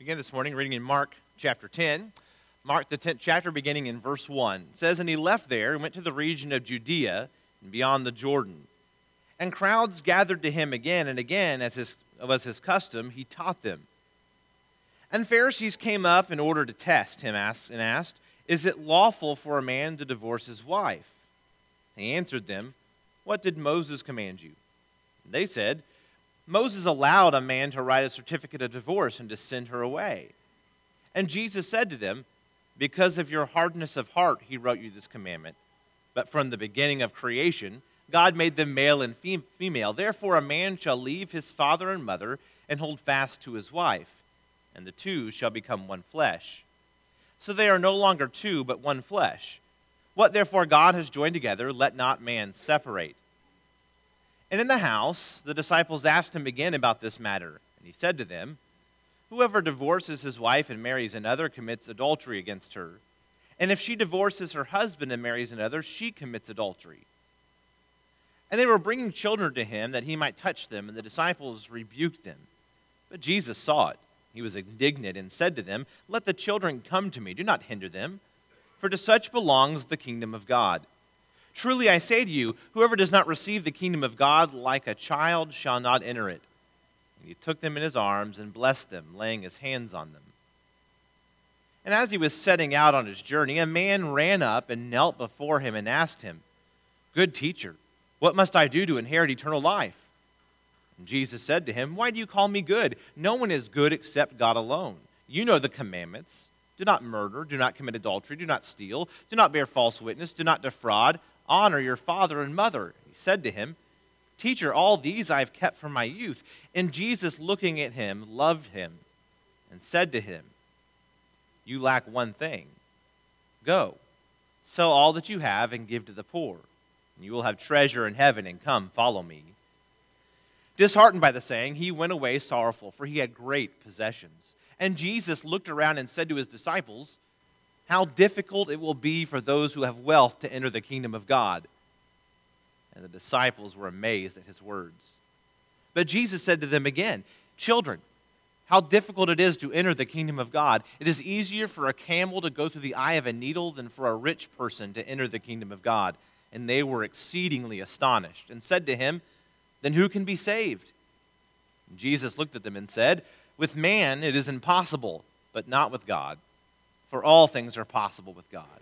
Begin this morning reading in Mark chapter 10. Mark, the 10th chapter, beginning in verse 1. It says, "And he left there and went to the region of Judea and beyond the Jordan. And crowds gathered to him again and again, as was his custom, he taught them. And Pharisees came up in order to test him and asked, 'Is it lawful for a man to divorce his wife?' He answered them, 'What did Moses command you?' And they said, 'Moses allowed a man to write a certificate of divorce and to send her away.' And Jesus said to them, 'Because of your hardness of heart he wrote you this commandment. But from the beginning of creation, God made them male and female. Therefore a man shall leave his father and mother and hold fast to his wife, and the two shall become one flesh. So they are no longer two, but one flesh. What therefore God has joined together, let not man separate.' And in the house, the disciples asked him again about this matter. And he said to them, 'Whoever divorces his wife and marries another commits adultery against her. And if she divorces her husband and marries another, she commits adultery.' And they were bringing children to him that he might touch them, and the disciples rebuked them. But Jesus saw it. He was indignant and said to them, 'Let the children come to me, do not hinder them, for to such belongs the kingdom of God. Truly I say to you, whoever does not receive the kingdom of God like a child shall not enter it.' And he took them in his arms and blessed them, laying his hands on them. And as he was setting out on his journey, a man ran up and knelt before him and asked him, 'Good teacher, what must I do to inherit eternal life?' And Jesus said to him, 'Why do you call me good? No one is good except God alone. You know the commandments. Do not murder, do not commit adultery, do not steal, do not bear false witness, do not defraud, honor your father and mother.' He said to him, 'Teacher, all these I have kept from my youth.' And Jesus, looking at him, loved him and said to him, 'You lack one thing. Go, sell all that you have and give to the poor, and you will have treasure in heaven, and come, follow me.' Disheartened by the saying, he went away sorrowful, for he had great possessions. And Jesus looked around and said to his disciples, 'How difficult it will be for those who have wealth to enter the kingdom of God.' And the disciples were amazed at his words. But Jesus said to them again, 'Children, how difficult it is to enter the kingdom of God. It is easier for a camel to go through the eye of a needle than for a rich person to enter the kingdom of God.' And they were exceedingly astonished and said to him, 'Then who can be saved?' And Jesus looked at them and said, 'With man it is impossible, but not with God. For all things are possible with God.'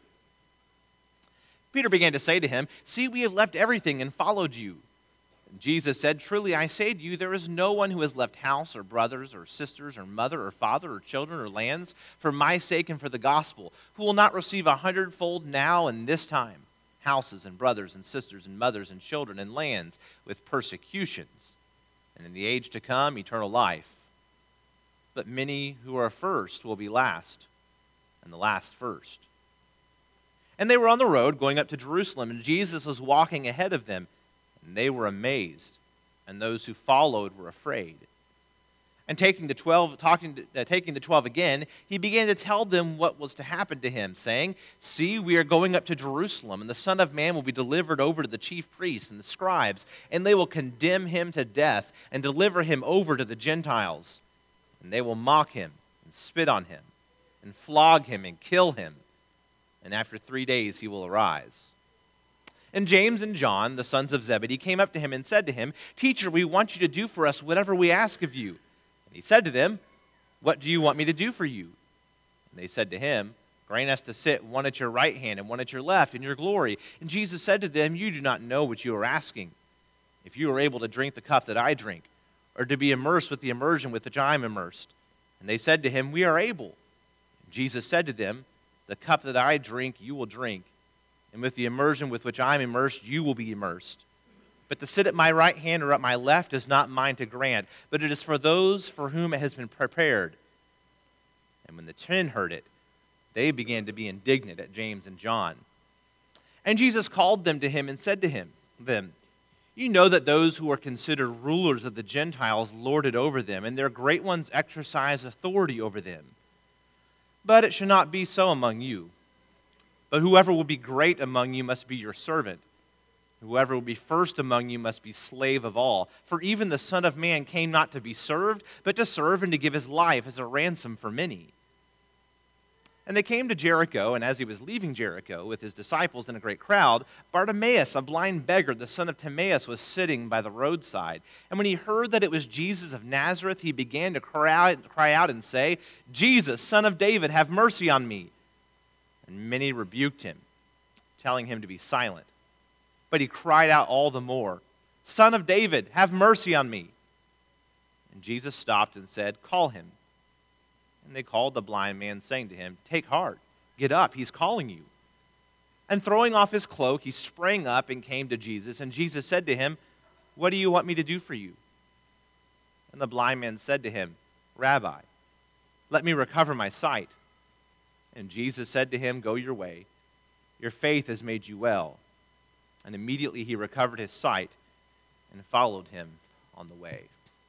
Peter began to say to him, 'See, we have left everything and followed you.' And Jesus said, 'Truly I say to you, there is no one who has left house or brothers or sisters or mother or father or children or lands for my sake and for the gospel, who will not receive 100-fold now and this time, houses and brothers and sisters and mothers and children and lands with persecutions, and in the age to come eternal life. But many who are first will be last, and the last first.' And they were on the road going up to Jerusalem, and Jesus was walking ahead of them, and they were amazed, and those who followed were afraid. And taking the 12 again, he began to tell them what was to happen to him, saying, 'See, we are going up to Jerusalem, and the Son of Man will be delivered over to the chief priests and the scribes, and they will condemn him to death and deliver him over to the Gentiles. And they will mock him and spit on him and flog him and kill him. And after 3 days he will arise.' And James and John, the sons of Zebedee, came up to him and said to him, 'Teacher, we want you to do for us whatever we ask of you.' And he said to them, 'What do you want me to do for you?' And they said to him, 'Grant us to sit one at your right hand and one at your left in your glory.' And Jesus said to them, 'You do not know what you are asking. If you are able to drink the cup that I drink, or to be immersed with the immersion with which I am immersed.' And they said to him, 'We are able.' And Jesus said to them, 'The cup that I drink you will drink, and with the immersion with which I am immersed you will be immersed. But to sit at my right hand or at my left is not mine to grant, but it is for those for whom it has been prepared.' And when the 10 heard it, they began to be indignant at James and John. And Jesus called them to him and said to them, 'You know that those who are considered rulers of the Gentiles lord it over them, and their great ones exercise authority over them. But it should not be so among you. But whoever will be great among you must be your servant. Whoever will be first among you must be slave of all. For even the Son of Man came not to be served, but to serve and to give his life as a ransom for many." And they came to Jericho, and as he was leaving Jericho with his disciples and a great crowd, Bartimaeus, a blind beggar, the son of Timaeus, was sitting by the roadside. And when he heard that it was Jesus of Nazareth, he began to cry out and say, "Jesus, Son of David, have mercy on me." And many rebuked him, telling him to be silent. But he cried out all the more, "Son of David, have mercy on me." And Jesus stopped and said, "Call him." And they called the blind man, saying to him, "Take heart, get up, he's calling you." And throwing off his cloak, he sprang up and came to Jesus. And Jesus said to him, "What do you want me to do for you?" And the blind man said to him, "Rabbi, let me recover my sight." And Jesus said to him, "Go your way, your faith has made you well." And immediately he recovered his sight and followed him on the way.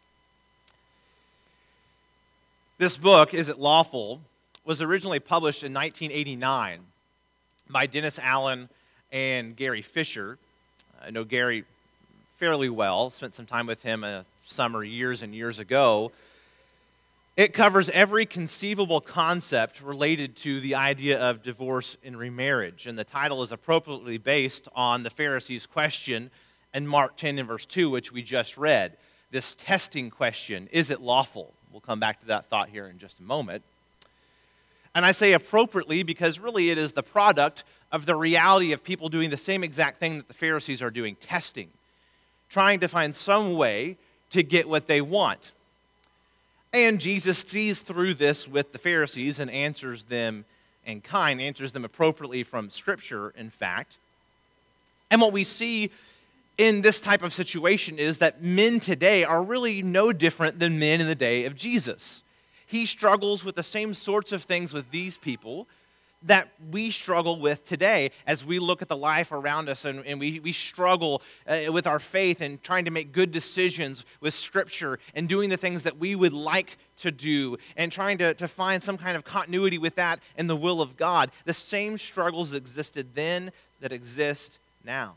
This book, Is It Lawful?, was originally published in 1989 by Dennis Allen and Gary Fisher. I know Gary fairly well, spent some time with him a summer years and years ago. It covers every conceivable concept related to the idea of divorce and remarriage, and the title is appropriately based on the Pharisees' question in Mark 10 and verse 2, which we just read. This testing question, is it lawful? We'll come back to that thought here in just a moment. And I say appropriately because really it is the product of the reality of people doing the same exact thing that the Pharisees are doing, testing, trying to find some way to get what they want. And Jesus sees through this with the Pharisees and answers them in kind, answers them appropriately from Scripture, in fact. And what we see in this type of situation is that men today are really no different than men in the day of Jesus. He struggles with the same sorts of things with these people that we struggle with today as we look at the life around us and we struggle with our faith and trying to make good decisions with Scripture and doing the things that we would like to do and trying to find some kind of continuity with that in the will of God. The same struggles existed then that exist now.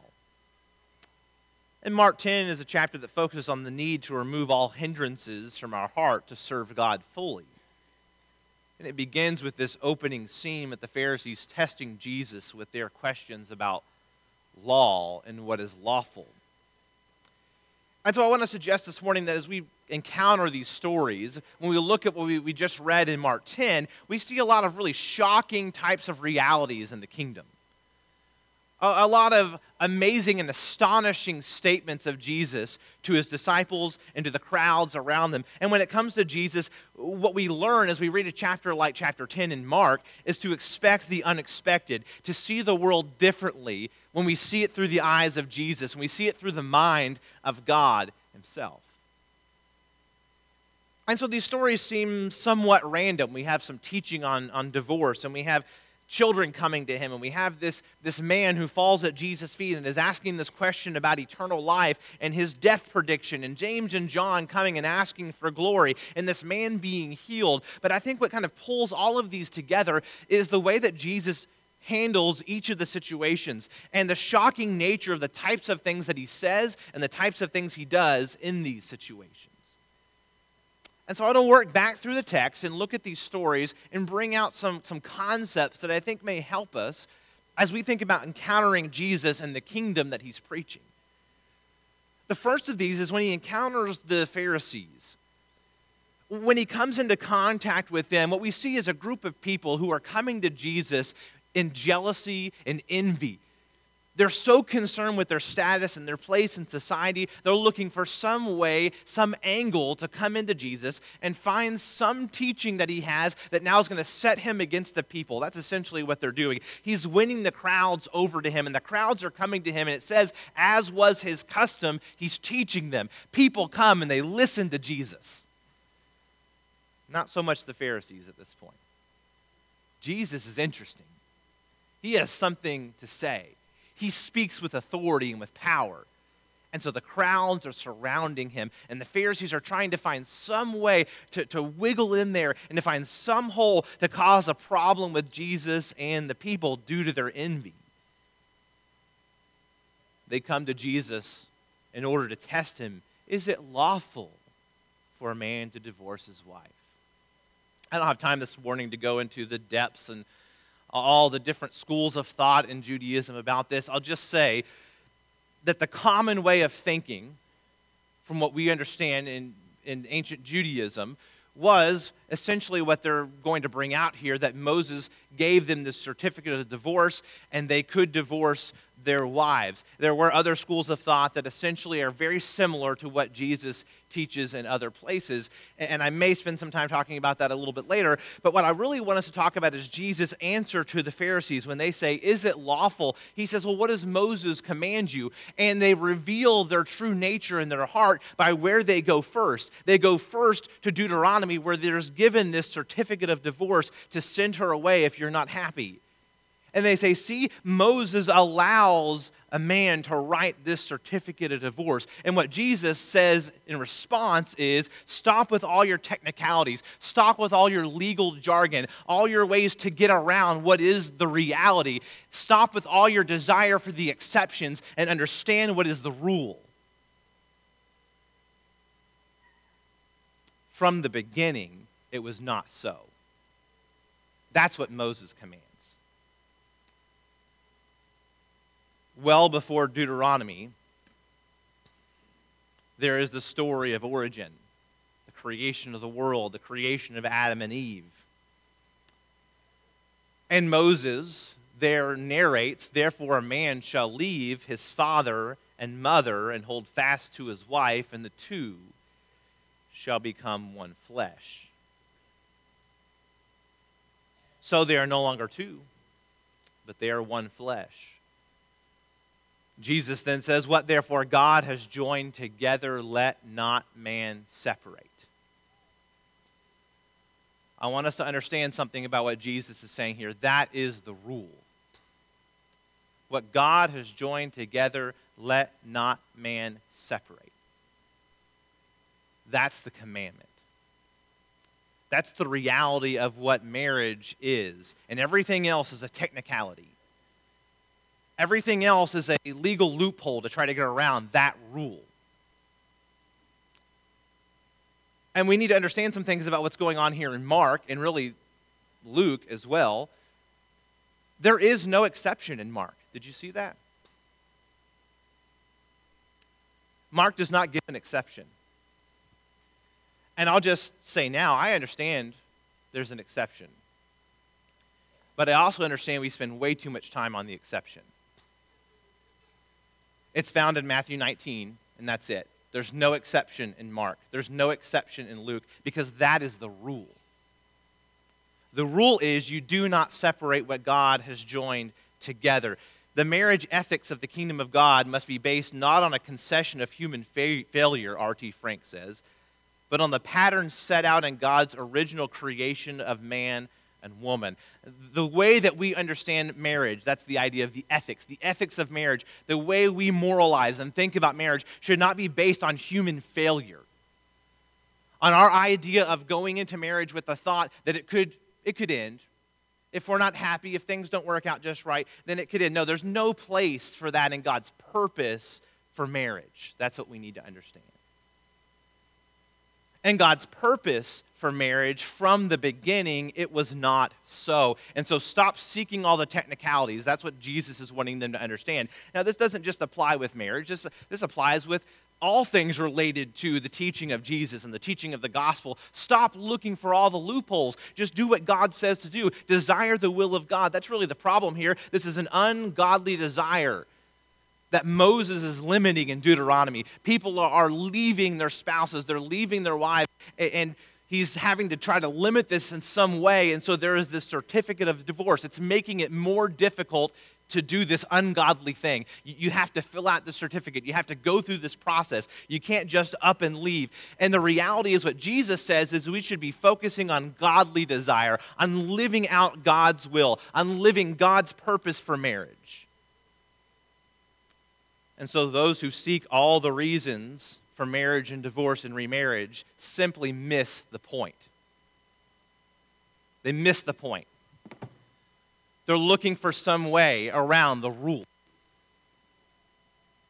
And Mark 10 is a chapter that focuses on the need to remove all hindrances from our heart to serve God fully. And it begins with this opening scene with the Pharisees testing Jesus with their questions about law and what is lawful. And so I want to suggest this morning that as we encounter these stories, when we look at what we just read in Mark 10, we see a lot of really shocking types of realities in the kingdom. A lot of amazing and astonishing statements of Jesus to his disciples and to the crowds around them. And when it comes to Jesus, what we learn as we read a chapter like chapter 10 in Mark is to expect the unexpected, to see the world differently when we see it through the eyes of Jesus, when we see it through the mind of God himself. And so these stories seem somewhat random. We have some teaching on divorce, and we have children coming to him, and we have this man who falls at Jesus' feet and is asking this question about eternal life and his death prediction, and James and John coming and asking for glory, and this man being healed. But I think what kind of pulls all of these together is the way that Jesus handles each of the situations and the shocking nature of the types of things that he says and the types of things he does in these situations. And so I want to work back through the text and look at these stories and bring out some concepts that I think may help us as we think about encountering Jesus and the kingdom that he's preaching. The first of these is when he encounters the Pharisees. When he comes into contact with them, what we see is a group of people who are coming to Jesus in jealousy and envy. They're so concerned with their status and their place in society, they're looking for some way, some angle to come into Jesus and find some teaching that he has that now is going to set him against the people. That's essentially what they're doing. He's winning the crowds over to him, and the crowds are coming to him, and it says, as was his custom, he's teaching them. People come and they listen to Jesus. Not so much the Pharisees at this point. Jesus is interesting. He has something to say. He speaks with authority and with power. And so the crowds are surrounding him, and the Pharisees are trying to find some way to wiggle in there and to find some hole to cause a problem with Jesus and the people due to their envy. they come to Jesus in order to test him. Is it lawful for a man to divorce his wife? I don't have time this morning to go into the depths and all the different schools of thought in Judaism about this. I'll just say that the common way of thinking, from what we understand in ancient Judaism, was essentially what they're going to bring out here, that Moses gave them this certificate of divorce and they could divorce their wives. There were other schools of thought that essentially are very similar to what Jesus teaches in other places, and I may spend some time talking about that a little bit later, but what I really want us to talk about is Jesus' answer to the Pharisees when they say, is it lawful? He says, well, what does Moses command you? And they reveal their true nature in their heart by where they go first. They go first to Deuteronomy, where there's given this certificate of divorce to send her away if you're not happy. And they say, see, Moses allows a man to write this certificate of divorce. And what Jesus says in response is, stop with all your technicalities. Stop with all your legal jargon, all your ways to get around what is the reality. Stop with all your desire for the exceptions and understand what is the rule. From the beginning, it was not so. That's what Moses commands. Well before Deuteronomy, there is the story of origin, the creation of the world, the creation of Adam and Eve. And Moses there narrates, therefore a man shall leave his father and mother and hold fast to his wife, and the two shall become one flesh. So they are no longer two, but they are one flesh. Jesus then says, what therefore God has joined together, let not man separate. I want us to understand something about what Jesus is saying here. That is the rule. What God has joined together, let not man separate. That's the commandment. That's the reality of what marriage is. And everything else is a technicality. Everything else is a legal loophole to try to get around that rule. And we need to understand some things about what's going on here in Mark, and really Luke as well. There is no exception in Mark. Did you see that? Mark does not give an exception. And I'll just say now, I understand there's an exception. But I also understand we spend way too much time on the exception. It's found in Matthew 19, and that's it. There's no exception in Mark. There's no exception in Luke, because that is the rule. The rule is you do not separate what God has joined together. The marriage ethics of the kingdom of God must be based not on a concession of human failure, R.T. Frank says, but on the pattern set out in God's original creation of man and woman. The way that we understand marriage, that's the idea of the ethics of marriage, the way we moralize and think about marriage should not be based on human failure, on our idea of going into marriage with the thought that it could end. If we're not happy, if things don't work out just right, then it could end. No, there's no place for that in God's purpose for marriage. That's what we need to understand. And God's purpose for marriage, from the beginning, it was not so. And so stop seeking all the technicalities. That's what Jesus is wanting them to understand. Now, this doesn't just apply with marriage. This applies with all things related to the teaching of Jesus and the teaching of the gospel. Stop looking for all the loopholes. Just do what God says to do. Desire the will of God. That's really the problem here. This is an ungodly desire that Moses is limiting in Deuteronomy. People are leaving their spouses, they're leaving their wives, and he's having to try to limit this in some way, and so there is this certificate of divorce. It's making it more difficult to do this ungodly thing. You have to fill out the certificate. You have to go through this process. You can't just up and leave. And the reality is what Jesus says is we should be focusing on godly desire, on living out God's will, on living God's purpose for marriage. And so those who seek all the reasons for marriage and divorce and remarriage simply miss the point. They miss the point. They're looking for some way around the rule.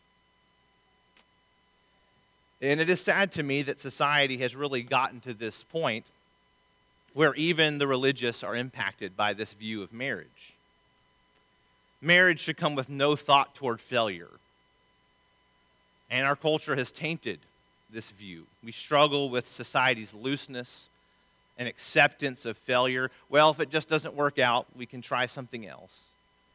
And it is sad to me that society has really gotten to this point where even the religious are impacted by this view of marriage. Marriage should come with no thought toward failure. And our culture has tainted this view. We struggle with society's looseness and acceptance of failure. Well, if it just doesn't work out, we can try something else.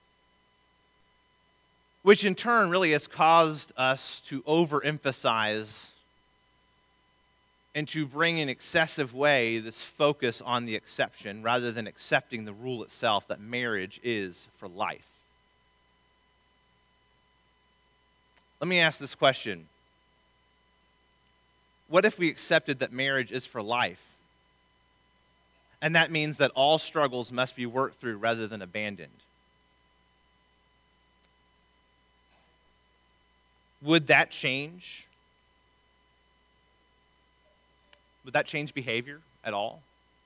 Which in turn really has caused us to overemphasize and to bring in excessive way this focus on the exception rather than accepting the rule itself that marriage is for life. Let me ask this question. What if we accepted that marriage is for life? And that means that all struggles must be worked through rather than abandoned. Would that change? Would that change behavior at all?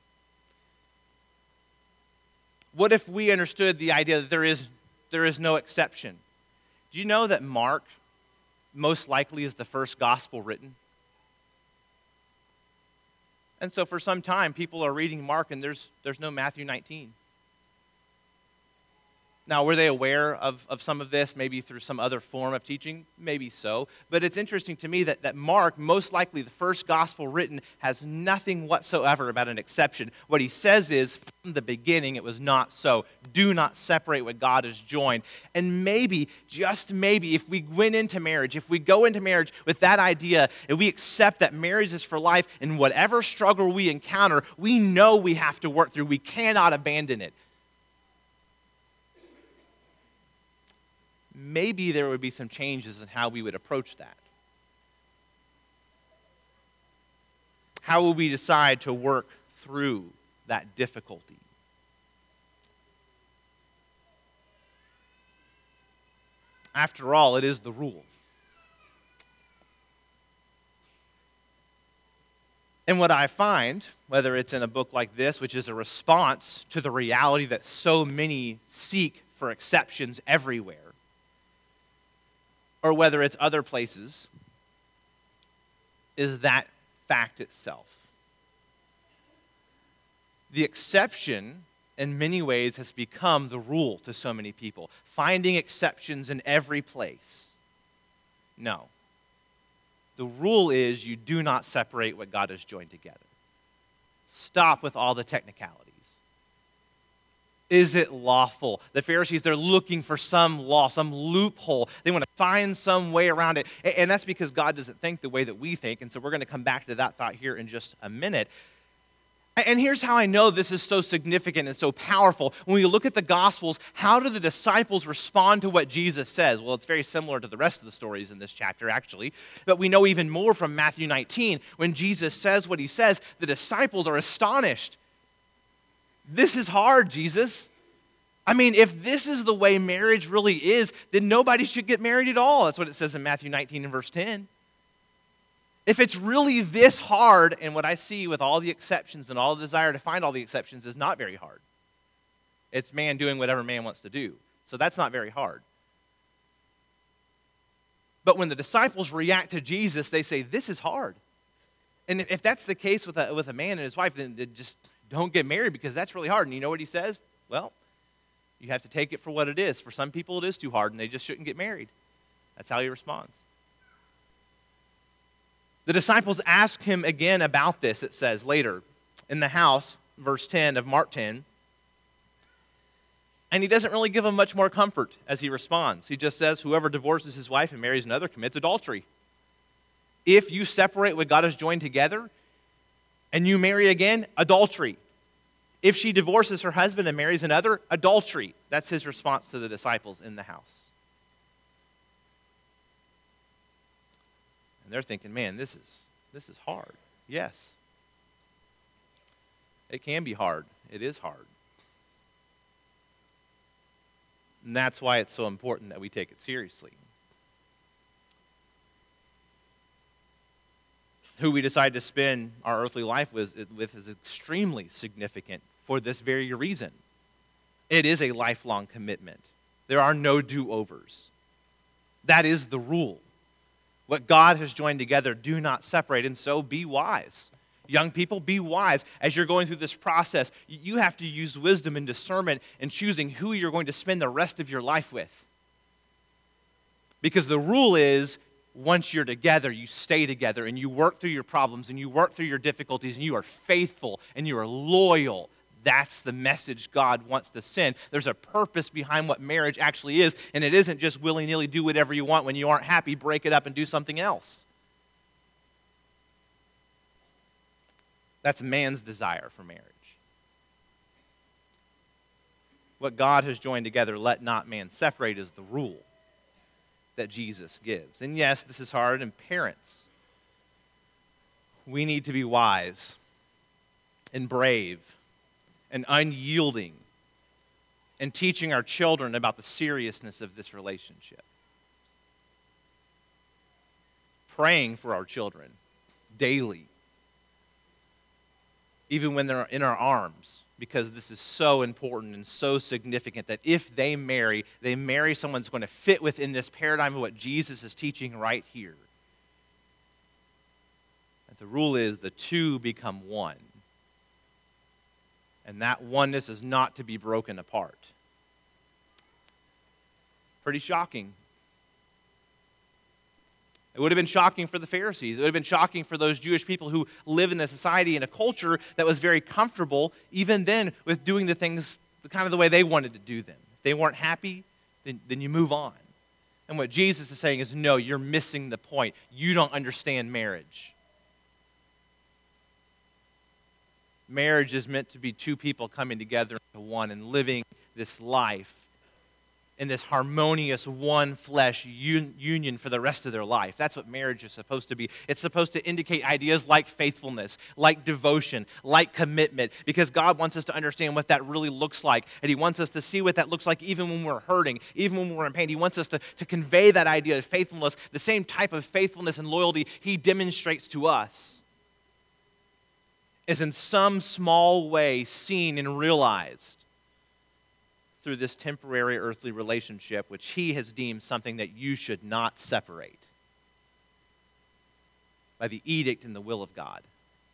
What if we understood the idea that there is no exception? Do you know that Mark most likely is the first gospel written? And so for some time, people are reading Mark and there's no Matthew 19. Now, were they aware of some of this, maybe through some other form of teaching? Maybe so. But it's interesting to me that Mark, most likely the first gospel written, has nothing whatsoever about an exception. What he says is, from the beginning, it was not so. Do not separate what God has joined. And maybe, just maybe, if we went into marriage, if we go into marriage with that idea, if we accept that marriage is for life, and whatever struggle we encounter, we know we have to work through. We cannot abandon it. Maybe there would be some changes in how we would approach that. How will we decide to work through that difficulty? After all, it is the rule. And what I find, whether it's in a book like this, which is a response to the reality that so many seek for exceptions everywhere, or whether it's other places, is that fact itself. The exception, in many ways, has become the rule to so many people, finding exceptions in every place. No. The rule is you do not separate what God has joined together. Stop with all the technicalities. Is it lawful? The Pharisees, they're looking for some law, some loophole. They want to find some way around it. And that's because God doesn't think the way that we think. And so we're going to come back to that thought here in just a minute. And here's how I know this is so significant and so powerful. When we look at the Gospels, how do the disciples respond to what Jesus says? Well, it's very similar to the rest of the stories in this chapter, actually. But we know even more from Matthew 19. When Jesus says what he says, the disciples are astonished. This is hard, Jesus. I mean, if this is the way marriage really is, then nobody should get married at all. That's what it says in Matthew 19 and verse 10. If it's really this hard, and what I see with all the exceptions and all the desire to find all the exceptions is not very hard. It's man doing whatever man wants to do. So that's not very hard. But when the disciples react to Jesus, they say, this is hard. And if that's the case with a man and his wife, then just don't get married because that's really hard. And you know what he says? Well, you have to take it for what it is. For some people, it is too hard, and they just shouldn't get married. That's how he responds. The disciples ask him again about this, it says later, in the house, verse 10 of Mark 10. And he doesn't really give them much more comfort as he responds. He just says, whoever divorces his wife and marries another commits adultery. If you separate what God has joined together and you marry again, adultery. If she divorces her husband and marries another, adultery. That's his response to the disciples in the house. And they're thinking, man, this is hard. Yes. It can be hard. It is hard. And that's why it's so important that we take it seriously. Who we decide to spend our earthly life with is extremely significant for this very reason. It is a lifelong commitment. There are no do-overs. That is the rule. What God has joined together, do not separate. And so be wise. Young people, be wise. As you're going through this process, you have to use wisdom and discernment in choosing who you're going to spend the rest of your life with. Because the rule is, once you're together, you stay together and you work through your problems and you work through your difficulties and you are faithful and you are loyal. That's the message God wants to send. There's a purpose behind what marriage actually is, and it isn't just willy-nilly do whatever you want. When you aren't happy, break it up and do something else. That's man's desire for marriage. What God has joined together, let not man separate, is the rule that Jesus gives. And yes, this is hard, and parents, we need to be wise and brave and unyielding and teaching our children about the seriousness of this relationship. Praying for our children daily, even when they're in our arms, because this is so important and so significant that if they marry someone who's going to fit within this paradigm of what Jesus is teaching right here. And the rule is the two become one. And that oneness is not to be broken apart. Pretty shocking. It would have been shocking for the Pharisees. It would have been shocking for those Jewish people who live in a society and a culture that was very comfortable, even then, with doing the things kind of the way they wanted to do them. If they weren't happy, then you move on. And what Jesus is saying is, no, you're missing the point. You don't understand marriage. Marriage is meant to be two people coming together into one and living this life in this harmonious one flesh union for the rest of their life. That's what marriage is supposed to be. It's supposed to indicate ideas like faithfulness, like devotion, like commitment, because God wants us to understand what that really looks like, and He wants us to see what that looks like even when we're hurting, even when we're in pain. He wants us to convey that idea of faithfulness, the same type of faithfulness and loyalty He demonstrates to us is in some small way seen and realized through this temporary earthly relationship, which He has deemed something that you should not separate by the edict and the will of God.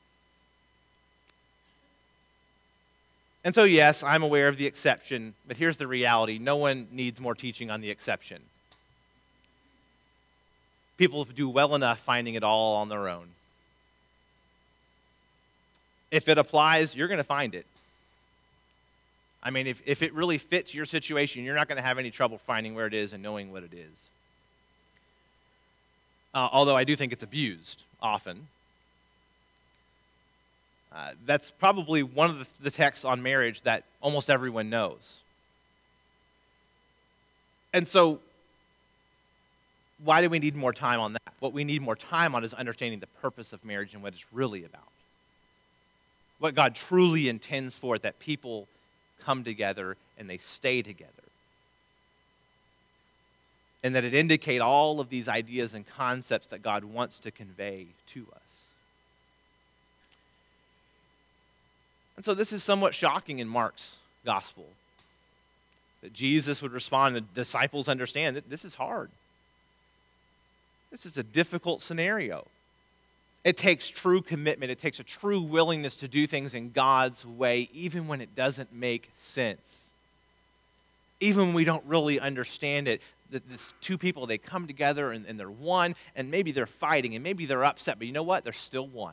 And so, yes, I'm aware of the exception, but here's the reality. No one needs more teaching on the exception. People do well enough finding it all on their own. If it applies, you're going to find it. I mean, if it really fits your situation, you're not going to have any trouble finding where it is and knowing what it is. Although I do think it's abused often. That's probably one of the texts on marriage that almost everyone knows. And so, why do we need more time on that? What we need more time on is understanding the purpose of marriage and what it's really about. What God truly intends for it, that people come together and they stay together. And that it indicate all of these ideas and concepts that God wants to convey to us. And so this is somewhat shocking in Mark's gospel. That Jesus would respond, the disciples understand that this is hard. This is a difficult scenario. It takes true commitment. It takes a true willingness to do things in God's way, even when it doesn't make sense. Even when we don't really understand it. These two people, they come together and they're one, and maybe they're fighting, and maybe they're upset, but you know what? They're still one.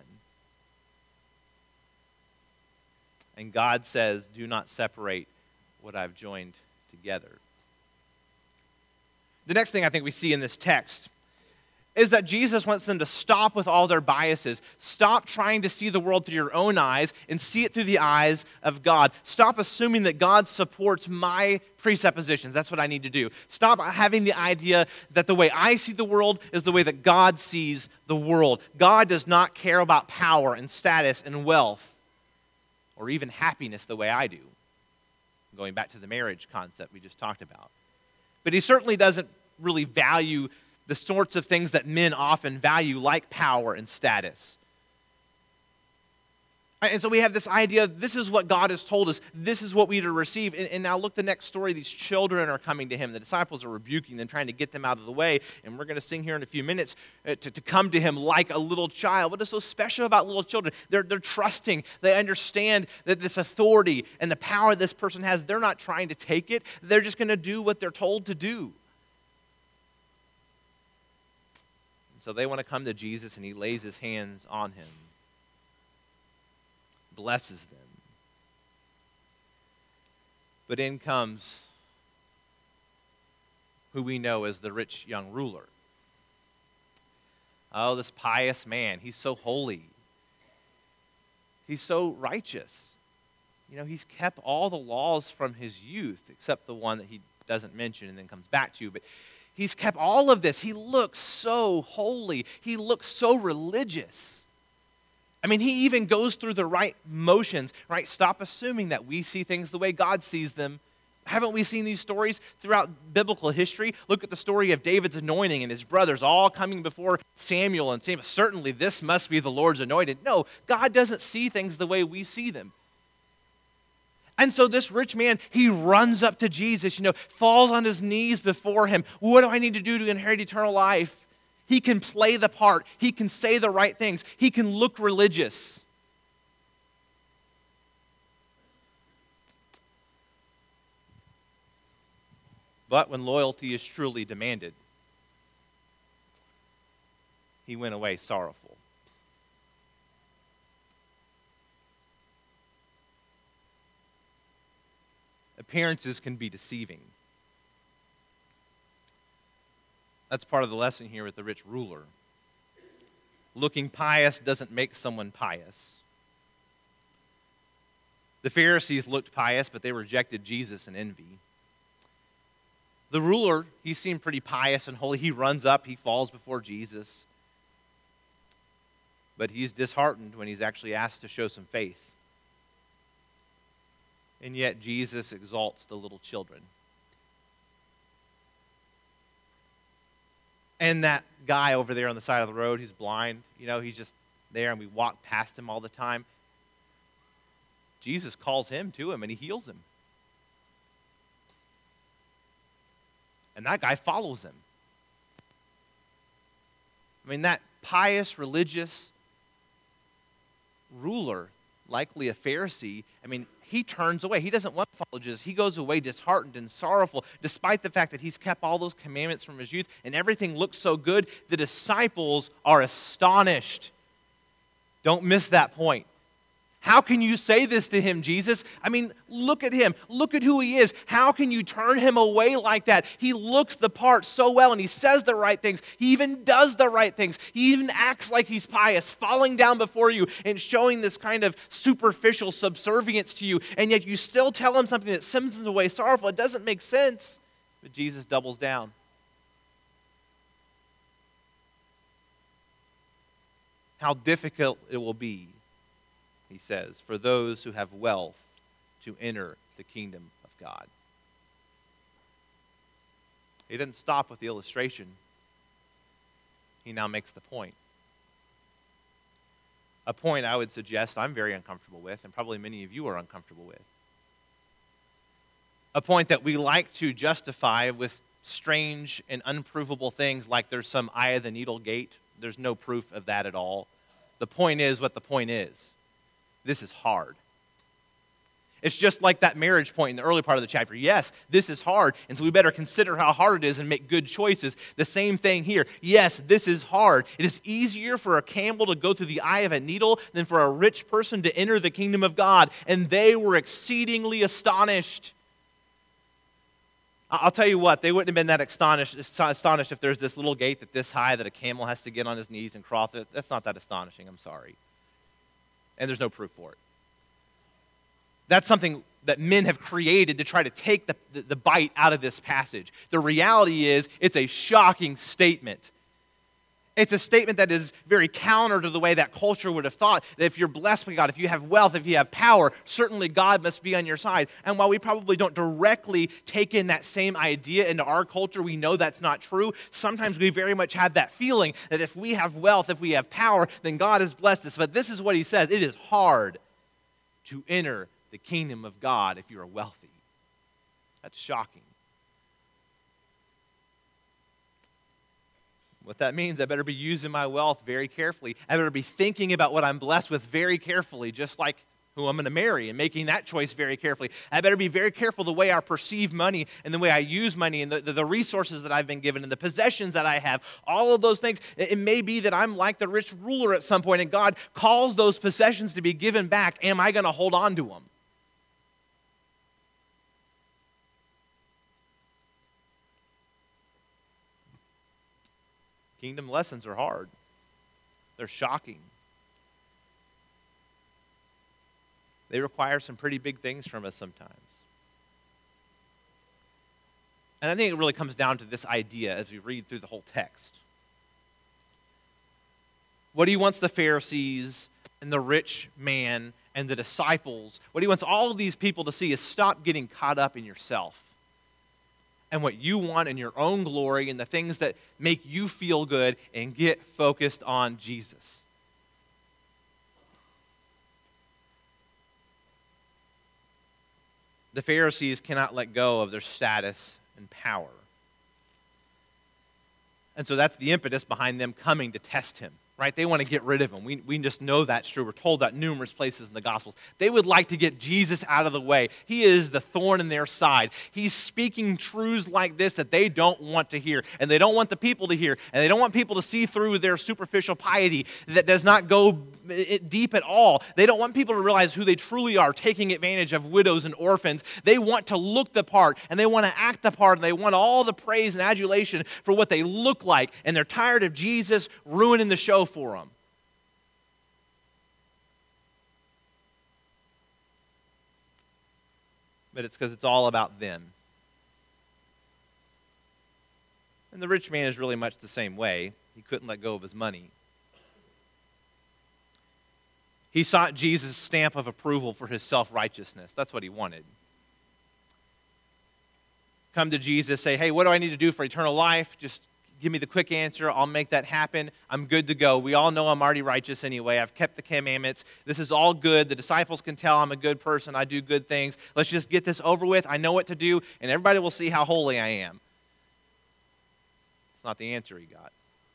And God says, do not separate what I've joined together. The next thing I think we see in this text is that Jesus wants them to stop with all their biases. Stop trying to see the world through your own eyes and see it through the eyes of God. Stop assuming that God supports my presuppositions. That's what I need to do. Stop having the idea that the way I see the world is the way that God sees the world. God does not care about power and status and wealth or even happiness the way I do. Going back to the marriage concept we just talked about. But He certainly doesn't really value the sorts of things that men often value, like power and status. And so we have this idea, this is what God has told us. This is what we are to receive. And now look the next story. These children are coming to him. The disciples are rebuking them, trying to get them out of the way. And we're going to sing here in a few minutes to come to him like a little child. What is so special about little children? They're trusting. They understand that this authority and the power this person has, they're not trying to take it. They're just going to do what they're told to do. And so they want to come to Jesus, and he lays his hands on him. Blesses them. But in comes who we know as the rich young ruler. Oh, this pious man. He's so holy. He's so righteous. You know, he's kept all the laws from his youth, except the one that he doesn't mention and then comes back to. But he's kept all of this. He looks so holy. He looks so religious. I mean, he even goes through the right motions, right? Stop assuming that we see things the way God sees them. Haven't we seen these stories throughout biblical history? Look at the story of David's anointing and his brothers all coming before Samuel and saying, certainly this must be the Lord's anointed. No, God doesn't see things the way we see them. And so this rich man, he runs up to Jesus, falls on his knees before him. What do I need to do to inherit eternal life? He can play the part. He can say the right things. He can look religious. But when loyalty is truly demanded, he went away sorrowful. Appearances can be deceiving. That's part of the lesson here with the rich ruler. Looking pious doesn't make someone pious. The Pharisees looked pious, but they rejected Jesus in envy. The ruler, he seemed pretty pious and holy. He runs up, he falls before Jesus. But he's disheartened when he's actually asked to show some faith. And yet Jesus exalts the little children. And that guy over there on the side of the road, he's blind. He's just there, and we walk past him all the time. Jesus calls him to him, and he heals him. And that guy follows him. I mean, that pious, religious ruler, likely a Pharisee, he turns away. He doesn't want to follow Jesus. He goes away disheartened and sorrowful, despite the fact that he's kept all those commandments from his youth, and everything looks so good. The disciples are astonished. Don't miss that point. How can you say this to him, Jesus? Look at him. Look at who he is. How can you turn him away like that? He looks the part so well, and he says the right things. He even does the right things. He even acts like he's pious, falling down before you and showing this kind of superficial subservience to you, and yet you still tell him something that sends him away sorrowful. It doesn't make sense. But Jesus doubles down. How difficult it will be, he says, for those who have wealth to enter the kingdom of God. He doesn't stop with the illustration. He now makes the point. A point I would suggest I'm very uncomfortable with, and probably many of you are uncomfortable with. A point that we like to justify with strange and unprovable things like there's some eye of the needle gate. There's no proof of that at all. The point is what the point is. This is hard. It's just like that marriage point in the early part of the chapter. Yes, this is hard, and so we better consider how hard it is and make good choices. The same thing here. Yes, this is hard. It is easier for a camel to go through the eye of a needle than for a rich person to enter the kingdom of God. And they were exceedingly astonished. I'll tell you what, they wouldn't have been that astonished if there's this little gate that this high that a camel has to get on his knees and cross it. That's not that astonishing, I'm sorry. And there's no proof for it. That's something that men have created to try to take the bite out of this passage. The reality is, it's a shocking statement. It's a statement that is very counter to the way that culture would have thought, that if you're blessed by God, if you have wealth, if you have power, certainly God must be on your side. And while we probably don't directly take in that same idea into our culture, we know that's not true. Sometimes we very much have that feeling that if we have wealth, if we have power, then God has blessed us. But this is what he says. It is hard. to enter the kingdom of God if you are wealthy. That's shocking. What that means, I better be using my wealth very carefully. I better be thinking about what I'm blessed with very carefully, just like who I'm going to marry and making that choice very carefully. I better be very careful the way I perceive money and the way I use money and the resources that I've been given and the possessions that I have. All of those things. It may be that I'm like the rich ruler at some point and God calls those possessions to be given back. Am I going to hold on to them? Kingdom lessons are hard. They're shocking. They require some pretty big things from us sometimes. And I think it really comes down to this idea as we read through the whole text. What he wants the Pharisees and the rich man and the disciples, what he wants all of these people to see is stop getting caught up in yourself and what you want in your own glory and the things that make you feel good, and get focused on Jesus. The Pharisees cannot let go of their status and power. And so that's the impetus behind them coming to test him, right? They want to get rid of him. We just know that's true. We're told that numerous places in the Gospels. They would like to get Jesus out of the way. He is the thorn in their side. He's speaking truths like this that they don't want to hear, and they don't want the people to hear, and they don't want people to see through their superficial piety that does not go deep at all. They don't want people to realize who they truly are, taking advantage of widows and orphans. They want to look the part, and they want to act the part, and they want all the praise and adulation for what they look like, and they're tired of Jesus ruining the show for them. But it's because it's all about them. And the rich man is really much the same way. He couldn't let go of his money. He sought Jesus' stamp of approval for his self-righteousness. That's what he wanted. Come to Jesus, say, hey, what do I need to do for eternal life? Just give me the quick answer. I'll make that happen. I'm good to go. We all know I'm already righteous anyway. I've kept the commandments. This is all good. The disciples can tell I'm a good person. I do good things. Let's just get this over with. I know what to do, and everybody will see how holy I am. It's not the answer he got.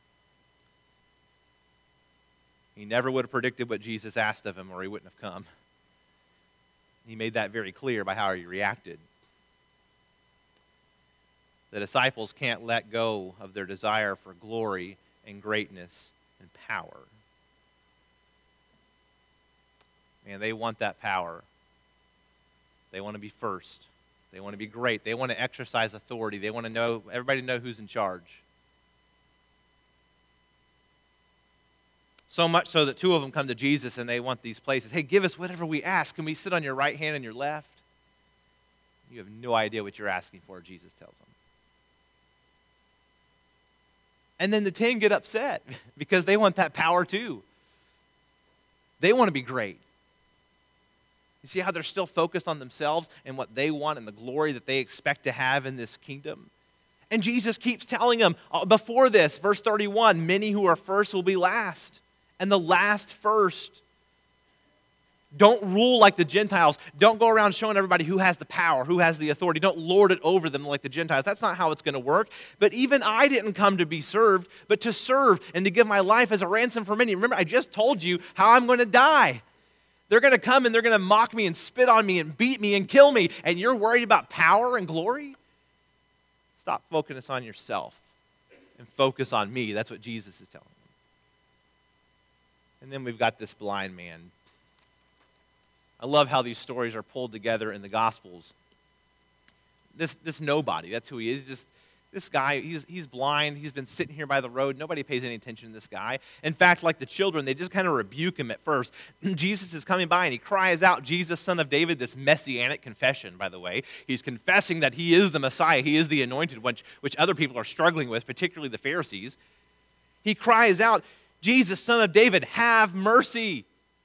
He never would have predicted what Jesus asked of him, or he wouldn't have come. He made that very clear by how he reacted. The disciples can't let go of their desire for glory and greatness and power. Man, they want that power. They want to be first. They want to be great. They want to exercise authority. They want to know, everybody know who's in charge. So much so that two of them come to Jesus and they want these places. Hey, give us whatever we ask. Can we sit on your right hand and your left? You have no idea what you're asking for, Jesus tells them. And then the 10 get upset because they want that power too. They want to be great. You see how they're still focused on themselves and what they want and the glory that they expect to have in this kingdom? And Jesus keeps telling them before this, verse 31, many who are first will be last, and the last first. Don't rule like the Gentiles. Don't go around showing everybody who has the power, who has the authority. Don't lord it over them like the Gentiles. That's not how it's going to work. But even I didn't come to be served, but to serve and to give my life as a ransom for many. Remember, I just told you how I'm going to die. They're going to come and they're going to mock me and spit on me and beat me and kill me. And you're worried about power and glory? Stop focusing on yourself and focus on me. That's what Jesus is telling them. And then we've got this blind man. I love how these stories are pulled together in the Gospels. This nobody, that's who he is. Just this guy, he's blind. He's been sitting here by the road. Nobody pays any attention to this guy. In fact, like the children, they just kind of rebuke him at first. Jesus is coming by and he cries out, Jesus, Son of David, this messianic confession, by the way. He's confessing that he is the Messiah. He is the anointed one, which other people are struggling with, particularly the Pharisees. He cries out, Jesus, Son of David, have mercy.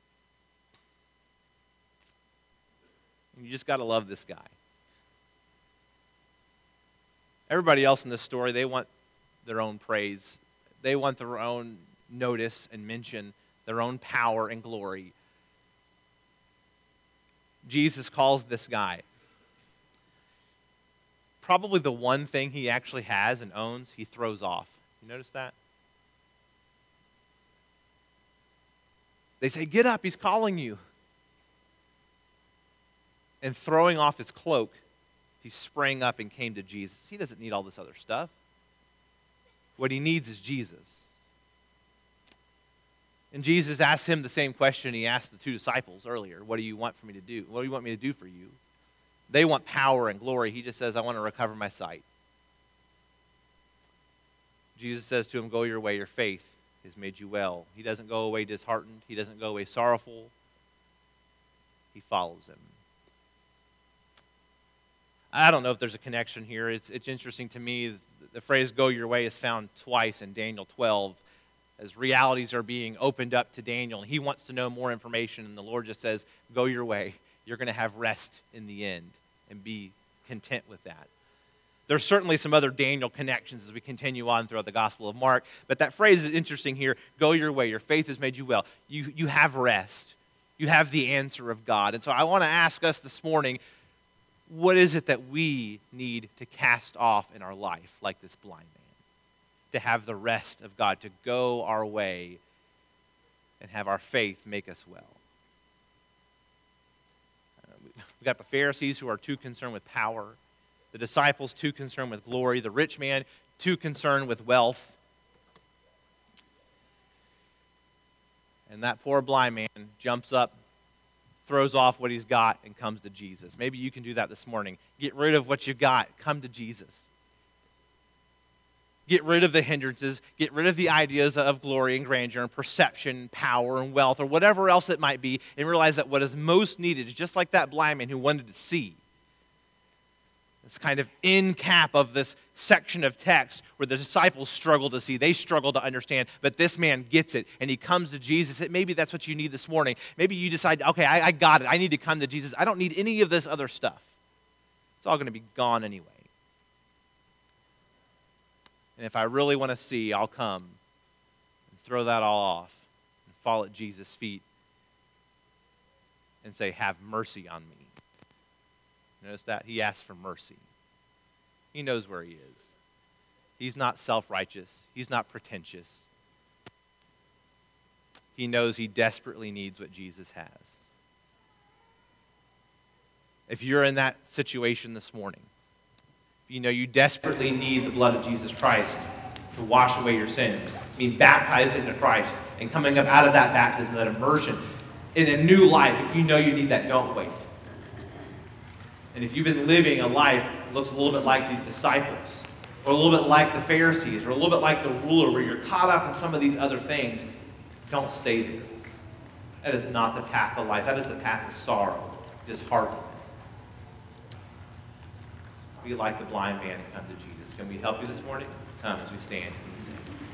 You just got to love this guy. Everybody else in this story, they want their own praise. They want their own notice and mention, their own power and glory. Jesus calls this guy. Probably the one thing he actually has and owns, he throws off. You notice that? They say, get up, he's calling you. And throwing off his cloak, he sprang up and came to Jesus. He doesn't need all this other stuff. What he needs is Jesus. And Jesus asked him the same question he asked the two disciples earlier. What do you want for me to do? What do you want me to do for you? They want power and glory. He just says, I want to recover my sight. Jesus says to him, go your way, your faith has made you well. He doesn't go away disheartened. He doesn't go away sorrowful. He follows him. I don't know if there's a connection here. It's interesting to me. The phrase go your way is found twice in Daniel 12 as realities are being opened up to Daniel. And he wants to know more information, and the Lord just says, go your way. You're going to have rest in the end, and be content with that. There's certainly some other Daniel connections as we continue on throughout the Gospel of Mark, but that phrase is interesting here. Go your way. Your faith has made you well. You have rest. You have the answer of God. And so I want to ask us this morning, what is it that we need to cast off in our life like this blind man? To have the rest of God, to go our way and have our faith make us well. We've got the Pharisees who are too concerned with power, the disciples too concerned with glory, the rich man too concerned with wealth. And that poor blind man jumps up, throws off what he's got, and comes to Jesus. Maybe you can do that this morning. Get rid of what you've got. Come to Jesus. Get rid of the hindrances. Get rid of the ideas of glory and grandeur and perception and power and wealth or whatever else it might be, and realize that what is most needed is just like that blind man who wanted to see. This kind of end cap of this section of text where the disciples struggle to see. They struggle to understand, but this man gets it, and he comes to Jesus. Maybe that's what you need this morning. Maybe you decide, okay, I got it. I need to come to Jesus. I don't need any of this other stuff. It's all going to be gone anyway. And if I really want to see, I'll come and throw that all off and fall at Jesus' feet and say, have mercy on me. Notice that? He asks for mercy. He knows where he is. He's not self-righteous. He's not pretentious. He knows he desperately needs what Jesus has. If you're in that situation this morning, you know you desperately need the blood of Jesus Christ to wash away your sins, being baptized into Christ, and coming up out of that baptism, that immersion, in a new life. If you know you need that, don't wait. And if you've been living a life that looks a little bit like these disciples, or a little bit like the Pharisees, or a little bit like the ruler, where you're caught up in some of these other things, don't stay there. That is not the path of life. That is the path of sorrow, disheartenment. Be like the blind man and come to Jesus. Can we help you this morning? Come as we stand and we sing.